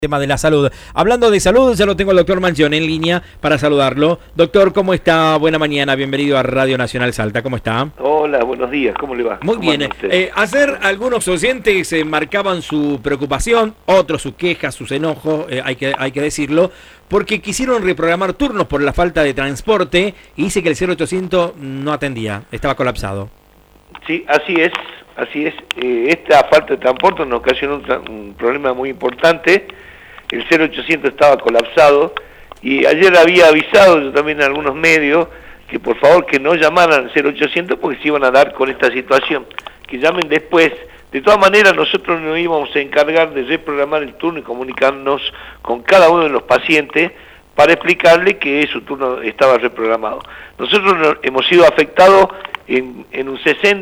Tema de la salud. Hablando de salud, ya lo tengo al doctor Mangione en línea para saludarlo. Doctor, ¿cómo está? Buena mañana, bienvenido a Radio Nacional Salta. ¿Cómo está? Hola, buenos días, ¿cómo le va? Muy bien. Ayer algunos oyentes marcaban su preocupación, otros sus quejas, sus enojos, hay que decirlo, porque quisieron reprogramar turnos por la falta de transporte y dice que el 0800 no atendía, estaba colapsado. Sí, así es. Esta falta de transporte nos ocasionó un problema muy importante. El 0800 estaba colapsado y ayer había avisado yo también en algunos medios que por favor que no llamaran al 0800 porque se iban a dar con esta situación, que llamen después. De todas maneras nosotros nos íbamos a encargar de reprogramar el turno y comunicarnos con cada uno de los pacientes para explicarle que su turno estaba reprogramado. Nosotros hemos sido afectados en un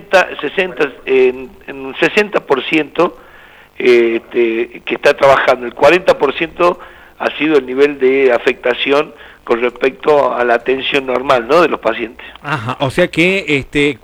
60% que está trabajando. El 40% ha sido el nivel de afectación con respecto a la atención normal, ¿no?, de los pacientes. Ajá, o sea que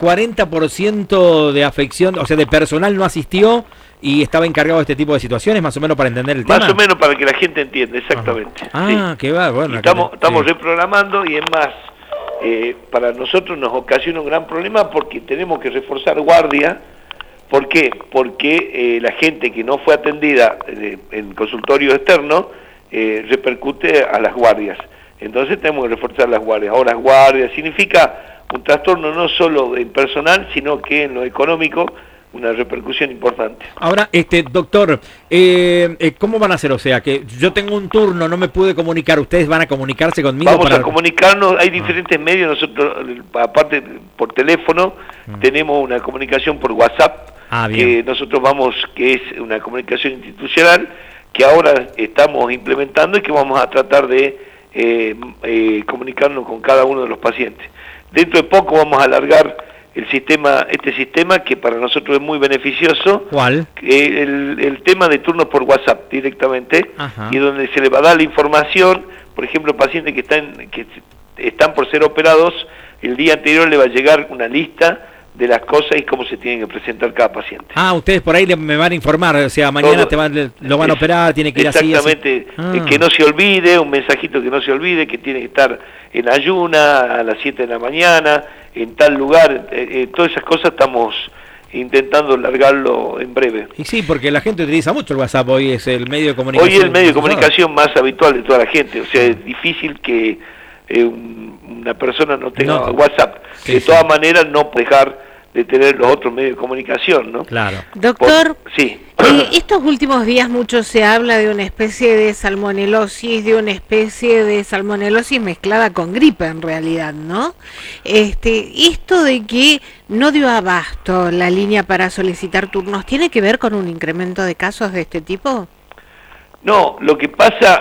40% de afección, o sea, de personal no asistió y estaba encargado de este tipo de situaciones, más o menos para entender el tema. Más o menos para que la gente entienda, exactamente. Ah, sí. Qué va, bueno. Estamos reprogramando y es más, para nosotros nos ocasiona un gran problema porque tenemos que reforzar guardia. ¿Por qué? Porque la gente que no fue atendida en consultorio externo repercute a las guardias. Entonces tenemos que reforzar las guardias. Ahora, las guardias significa un trastorno no solo en personal, sino que en lo económico, una repercusión importante. Ahora, doctor, ¿cómo van a hacer? O sea, que yo tengo un turno, no me pude comunicar, ¿ustedes van a comunicarse conmigo? Vamos a comunicarnos, hay diferentes medios, nosotros, aparte por teléfono, tenemos una comunicación por WhatsApp, que nosotros que es una comunicación institucional, que ahora estamos implementando y que vamos a tratar de comunicarnos con cada uno de los pacientes. Dentro de poco vamos a alargar este sistema que para nosotros es muy beneficioso. ¿Cuál? El tema de turnos por WhatsApp directamente. Ajá. Y donde se le va a dar la información, por ejemplo, pacientes que están por ser operados, el día anterior le va a llegar una lista de las cosas y cómo se tienen que presentar cada paciente. Ah, ustedes por ahí me van a informar, o sea, mañana lo van a operar, tiene que ir así. Exactamente, que no se olvide, un mensajito que no se olvide, que tiene que estar en ayuna a las 7 de la mañana, en tal lugar, todas esas cosas estamos intentando largarlo en breve. Y sí, porque la gente utiliza mucho el WhatsApp, hoy es el medio de comunicación. Hoy es el medio de comunicación más habitual de toda la gente, o sea, es difícil que una persona no tenga WhatsApp. Sí, de todas maneras, no dejar de tener los otros medios de comunicación, ¿no? Claro. Doctor, sí. Estos últimos días mucho se habla de una especie de salmonelosis, mezclada con gripe en realidad, ¿no? Esto de que no dio abasto la línea para solicitar turnos, ¿tiene que ver con un incremento de casos de este tipo? No, lo que pasa,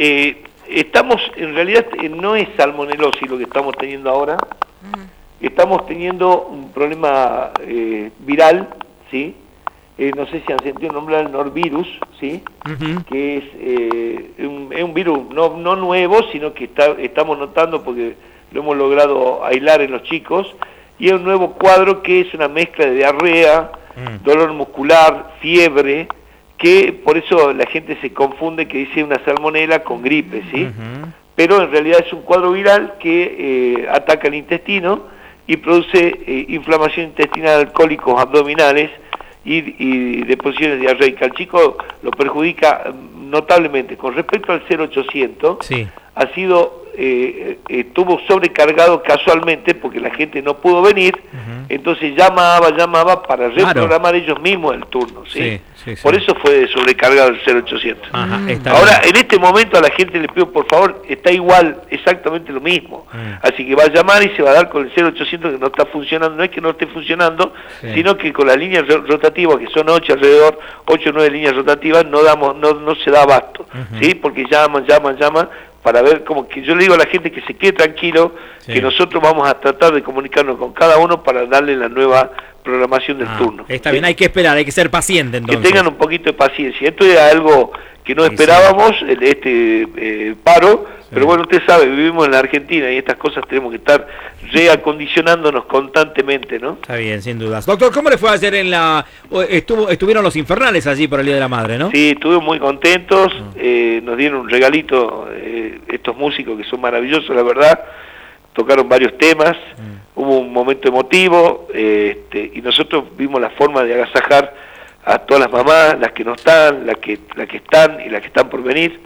en realidad no es salmonelosis lo que estamos teniendo ahora. Estamos teniendo un problema viral, ¿sí? No sé si han sentido nombrar el norvirus, ¿sí? Que es un virus no nuevo, sino que estamos notando porque lo hemos logrado aislar en los chicos, y es un nuevo cuadro que es una mezcla de diarrea, dolor muscular, fiebre, que por eso la gente se confunde que dice una salmonela con gripe, ¿sí? Pero en realidad es un cuadro viral que ataca el intestino y produce inflamación intestinal, alcohólicos abdominales y deposiciones diarreicas. Al chico lo perjudica notablemente. Con respecto al 0800, sí, ha sido, estuvo sobrecargado casualmente porque la gente no pudo venir, entonces llamaba para reprogramar ellos mismos el turno, ¿sí? Sí. Por eso fue sobrecargado el 0800. Ahora, en este momento a la gente le pido, por favor, está igual, exactamente lo mismo. Así que va a llamar y se va a dar con el 0800 que no está funcionando, no es que no esté funcionando, sino que con las líneas rotativas, que son 8 o 9 líneas rotativas, no se da abasto, ¿sí? Porque llaman, para ver, como que yo le digo a la gente que se quede tranquilo, que nosotros vamos a tratar de comunicarnos con cada uno para darle la nueva programación del turno. Está bien, hay que esperar, hay que ser paciente entonces. Que tengan un poquito de paciencia. Esto era algo que no esperábamos, este paro, Pero bueno, usted sabe, vivimos en la Argentina y estas cosas tenemos que estar reacondicionándonos constantemente, ¿no? Está bien, sin dudas. Doctor, ¿cómo le fue ayer en la... estuvieron los Infernales allí por el Día de la Madre, ¿no? Sí, estuvimos muy contentos, nos dieron un regalito estos músicos que son maravillosos, la verdad, tocaron varios temas, hubo un momento emotivo, y nosotros vimos la forma de agasajar a todas las mamás, las que no están, las que están y las que están por venir,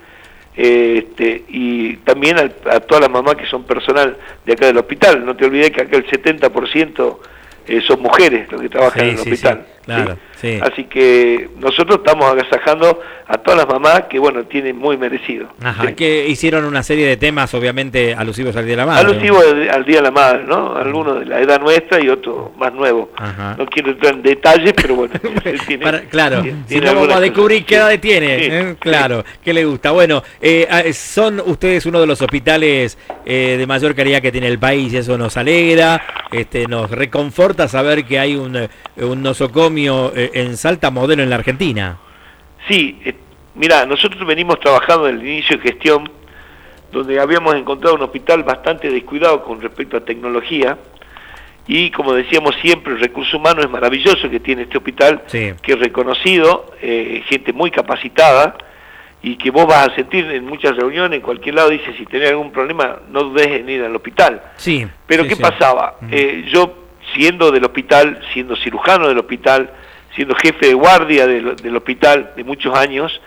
y también a todas las mamás que son personal de acá del hospital. No te olvides que acá el 70% son mujeres los que trabajan en el hospital. Sí, claro, sí. Así que nosotros estamos agasajando a todas las mamás que, bueno, tienen muy merecido. Ajá, ¿sí? Que hicieron una serie de temas, obviamente, alusivos al Día de la Madre. Alusivos al Día de la Madre, ¿no? Algunos de la edad nuestra y otros más nuevos. Ajá. No quiero entrar en detalles, pero bueno. Claro, tiene si no vamos a descubrir qué edad tiene. Sí. Claro, qué le gusta. Bueno, son ustedes uno de los hospitales de mayor calidad que tiene el país, y eso nos alegra, nos reconforta saber que hay un nosocomio en Salta modelo en la Argentina. Sí, mira, nosotros venimos trabajando en el inicio de gestión, donde habíamos encontrado un hospital bastante descuidado con respecto a tecnología, y como decíamos siempre, el recurso humano es maravilloso que tiene este hospital, Sí. que es reconocido, gente muy capacitada, y que vos vas a sentir en muchas reuniones, en cualquier lado, dice, si tenés algún problema, no dudes en ir al hospital. Sí. Pero sí, ¿qué sí. pasaba? Yo, siendo del hospital, siendo cirujano del hospital, siendo jefe de guardia del hospital de muchos años,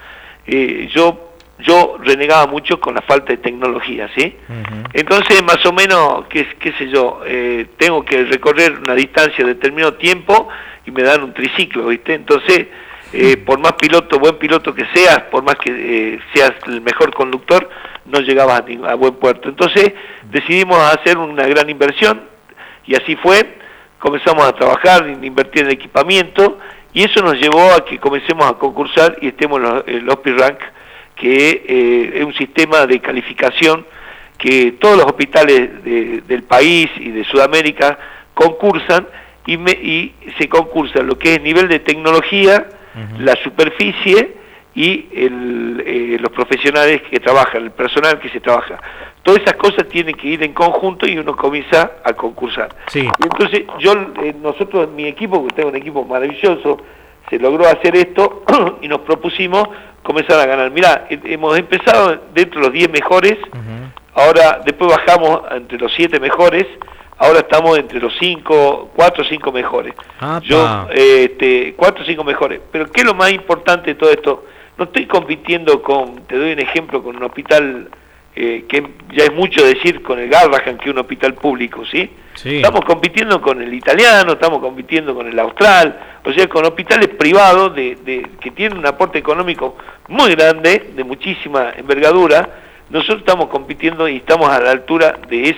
yo renegaba mucho con la falta de tecnología, ¿sí? Entonces, más o menos, qué sé yo, tengo que recorrer una distancia de determinado tiempo y me dan un triciclo, ¿viste? Entonces, por más buen piloto que seas, por más que seas el mejor conductor, no llegabas a buen puerto. Entonces, decidimos hacer una gran inversión, y así fue. Comenzamos a trabajar, invertir en equipamiento, y eso nos llevó a que comencemos a concursar y estemos en el OSPI-RANK, que es un sistema de calificación que todos los hospitales del país y de Sudamérica concursan, y se concursa lo que es nivel de tecnología, la superficie y los profesionales que trabajan, el personal que se trabaja. Todas esas cosas tienen que ir en conjunto y uno comienza a concursar. Sí. Y entonces nosotros, mi equipo, porque tengo un equipo maravilloso, se logró hacer esto y nos propusimos comenzar a ganar. Mirá, hemos empezado dentro de los 10 mejores, ahora después bajamos entre los 7 mejores, ahora estamos entre los 4 o 5 mejores. Yo, 4 o 5 mejores. Pero ¿qué es lo más importante de todo esto? No estoy compitiendo te doy un ejemplo, con un hospital que ya es mucho decir, con el Garrahan, que es un hospital público, ¿sí? Sí. Estamos compitiendo con el italiano, estamos compitiendo con el austral, o sea, con hospitales privados que tienen un aporte económico muy grande, de muchísima envergadura. Nosotros estamos compitiendo y estamos a la altura de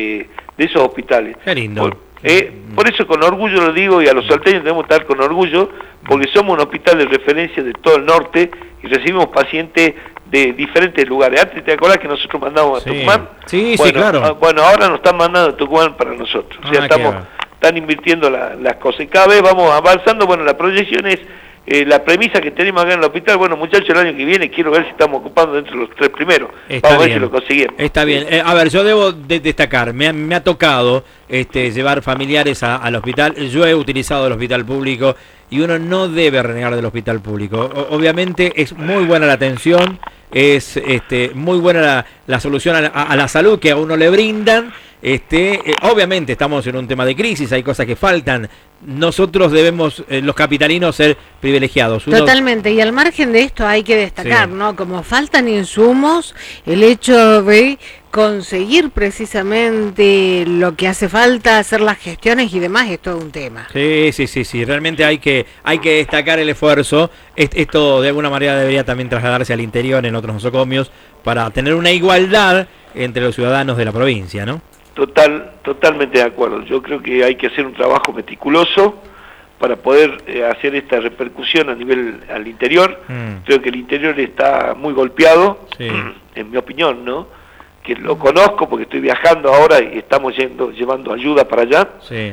esos hospitales. Qué lindo. Por eso con orgullo lo digo, y a los salteños debemos estar con orgullo, porque somos un hospital de referencia de todo el norte y recibimos pacientes de diferentes lugares. Antes, ¿te acordás que nosotros mandamos a Tucumán? Sí, bueno, sí, claro. Bueno, ahora nos están mandando a Tucumán para nosotros. O sea, están invirtiendo las cosas. Y cada vez vamos avanzando. Bueno, la proyección es la premisa que tenemos acá en el hospital. Bueno, muchachos, el año que viene quiero ver si estamos ocupando dentro de los 3 primeros. Vamos a ver si lo conseguimos. Está bien. A ver, yo debo destacar, me ha tocado llevar familiares al hospital. Yo he utilizado el hospital público y uno no debe renegar del hospital público. Obviamente es muy buena la atención, es muy buena la solución a la salud que a uno le brindan. Obviamente estamos en un tema de crisis, hay cosas que faltan. Nosotros debemos, los capitalinos, ser privilegiados. Totalmente, y al margen de esto hay que destacar, Sí. ¿no? Como faltan insumos, el hecho de conseguir precisamente lo que hace falta, hacer las gestiones y demás, es todo un tema. Sí, realmente hay que destacar el esfuerzo. Esto de alguna manera debería también trasladarse al interior en otros nosocomios para tener una igualdad entre los ciudadanos de la provincia, ¿no? Totalmente de acuerdo. Yo creo que hay que hacer un trabajo meticuloso para poder hacer esta repercusión al interior. Creo que el interior está muy golpeado, Sí. en mi opinión, ¿no? Que lo conozco porque estoy viajando ahora y estamos llevando ayuda para allá. Sí.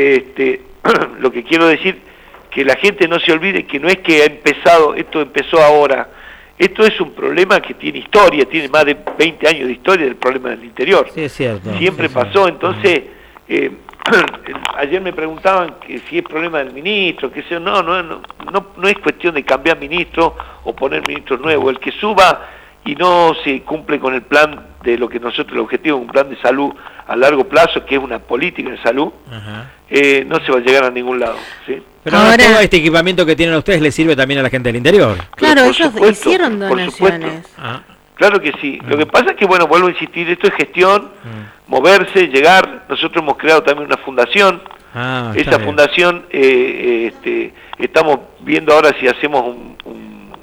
Lo que quiero decir, que la gente no se olvide que no es que esto empezó ahora. esto es un problema que tiene historia, tiene más de 20 años de historia del problema del interior. Sí, es cierto. Siempre sí, pasó, sí. entonces, ayer me preguntaban que si es problema del ministro, que no es cuestión de cambiar ministro o poner ministro nuevo, el que suba y no se cumple con el plan de lo que nosotros, el objetivo, un plan de salud a largo plazo, que es una política de salud, no se va a llegar a ningún lado, ¿sí? Pero ahora todo este equipamiento que tienen ustedes les sirve también a la gente del interior. Claro, ellos hicieron donaciones. Claro que sí. Lo que pasa es que, bueno, vuelvo a insistir, esto es gestión, moverse, llegar. Nosotros hemos creado también una fundación. Esa fundación, estamos viendo ahora si hacemos un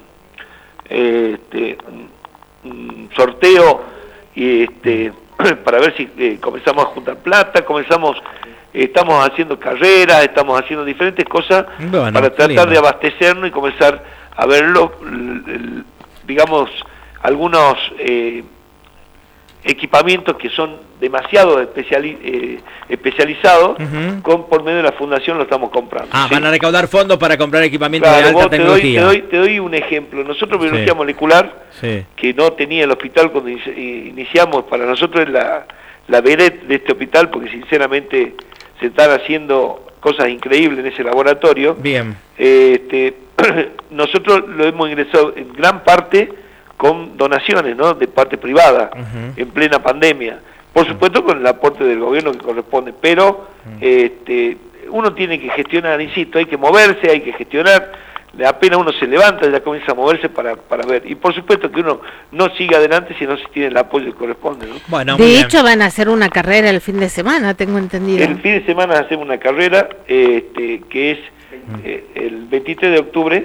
sorteo para ver si comenzamos a juntar plata, estamos haciendo carreras, estamos haciendo diferentes cosas para tratar de abastecernos y comenzar a verlo, digamos, algunos equipamientos que son demasiado especializados, por medio de la fundación lo estamos comprando. ¿Sí? Van a recaudar fondos para comprar equipamientos de alta tecnología. Te doy un ejemplo. Nosotros, biología molecular, que no tenía el hospital cuando iniciamos, para nosotros es la vedette de este hospital, porque sinceramente se están haciendo cosas increíbles en ese laboratorio. Bien. Nosotros lo hemos ingresado en gran parte con donaciones, ¿no?, de parte privada, en plena pandemia. Por supuesto con el aporte del gobierno que corresponde, pero uno tiene que gestionar, insisto, hay que moverse, hay que gestionar. Apenas uno se levanta, ya comienza a moverse para ver. Y por supuesto que uno no sigue adelante si no se tiene el apoyo que corresponde, ¿no? Bueno, de hecho van a hacer una carrera el fin de semana, tengo entendido. El fin de semana hacemos una carrera que es el 23 de octubre.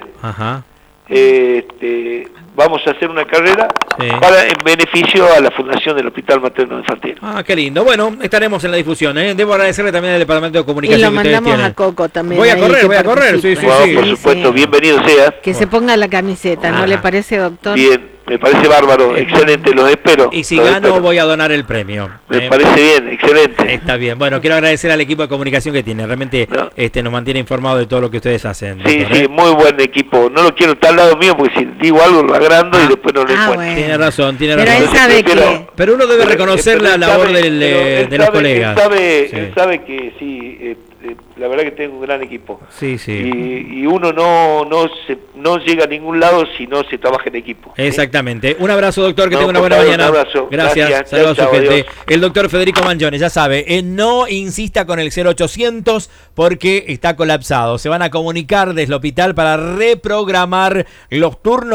Vamos a hacer una carrera en beneficio a la Fundación del Hospital Materno Infantil. Qué lindo. Bueno, estaremos en la difusión. Debo agradecerle también al Departamento de Comunicación. Y lo mandamos a Coco también. Voy a correr, sí. Por supuesto, bienvenido sea. Que se ponga la camiseta, ¿no le parece, doctor? Bien. Me parece bárbaro, excelente, los espero. Y si gano, voy a donar el premio. Me parece bien, excelente. Está bien. Bueno, quiero agradecer al equipo de comunicación que tiene. Realmente nos mantiene informado de todo lo que ustedes hacen. Sí, doctor, sí, muy buen equipo. No lo quiero estar al lado mío porque si digo algo lo agrando y después no lo encuentro. Bueno. Tiene razón. Pero él sabe que... Pero uno debe reconocer la labor de los colegas. Él sabe que sí, la verdad que tengo un gran equipo. Sí. Y uno no llega a ningún lado si no se trabaja en equipo. Exactamente. Un abrazo, doctor, que tenga una buena mañana. Un abrazo. Gracias. Saludos a su gente. El doctor Federico Mangione, ya sabe, no insista con el 0800 porque está colapsado. Se van a comunicar desde el hospital para reprogramar los turnos.